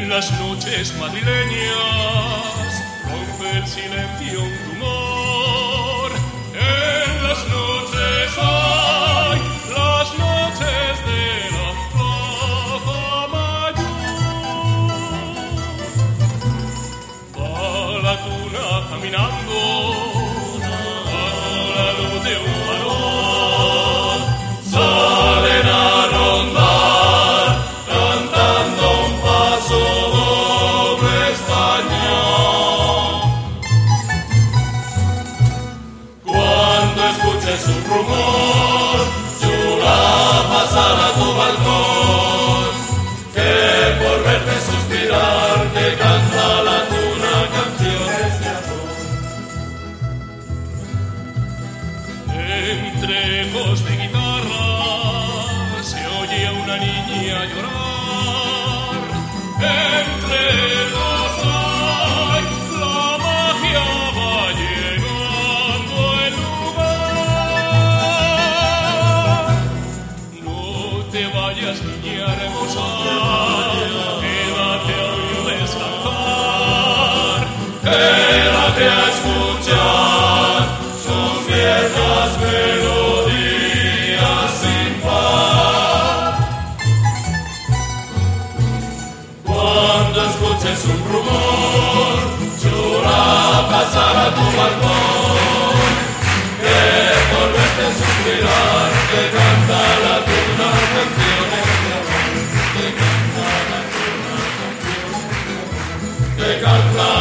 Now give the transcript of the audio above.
En las noches madrileñas rompe el silencio un rumor. En las noches hay las noches de la Plaza Mayor. Va la tuna caminando bajo la luz de un farol. Salen a rondar cantando un paso doble español. Cuando escuches un rumor, chula, pasar a tu balcón, que por verte suspirar te canta la tuna canciones de amor. Entre ecos de guitarra se oye a una niña llorar. Entre los hay la magia va llegando el lugar. No te vayas, niña hermosa, quédate a oír descansar. Quédate a escuchar sus viejas melodías sin par. Cuando escuches un rumor, chula, pasar a tu balcón, que por verte suspirar te canta la tuna canciones de amor. Te canta la tuna canciones de amor. Te canta